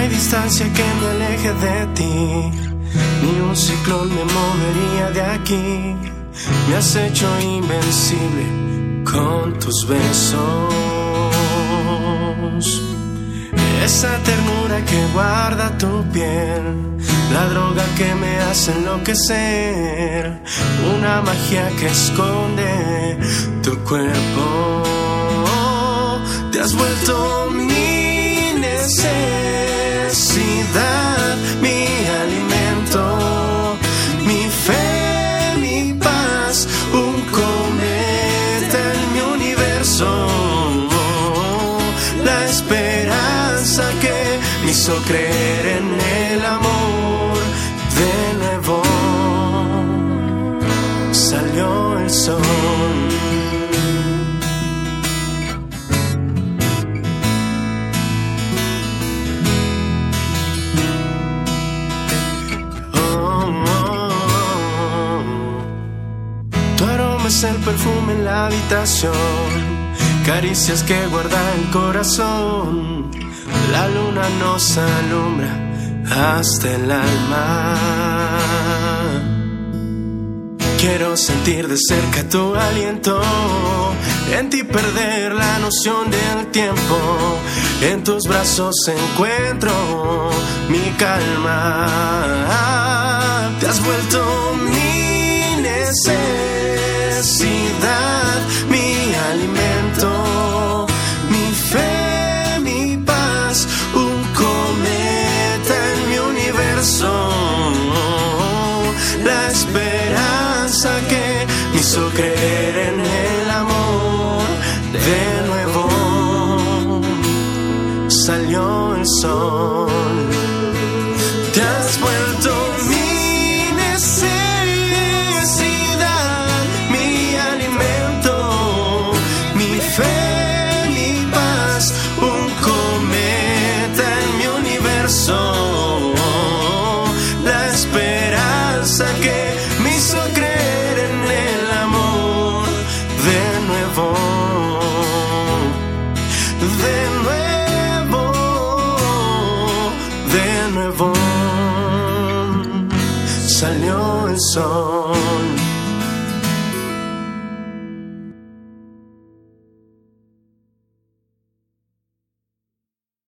hay distancia que me aleje de ti, ni un ciclón me movería de aquí. Me has hecho invencible con tus besos, esa ternura que guarda tu piel, la droga que me hace enloquecer, una magia que esconde tu cuerpo. Te has vuelto mi necesidad, mi alimento, mi fe, mi paz, un cometa en mi universo, la esperanza que me hizo creer en el amor. De nuevo salió el sol. Es el perfume en la habitación, caricias que guarda el corazón. La luna nos alumbra hasta el alma. Quiero sentir de cerca tu aliento, en ti perder la noción del tiempo. En tus brazos encuentro mi calma. Te has vuelto mi necesidad, mi alimento, mi fe, mi paz, un cometa en mi universo, la esperanza que me hizo creer en el amor. De nuevo salió el sol. Te has vuelto mi necesidad, mi alimento, mi fe, mi paz, un cometa en mi universo, la esperanza que me hizo creer en el amor. De nuevo, de nuevo, de nuevo salió el sol.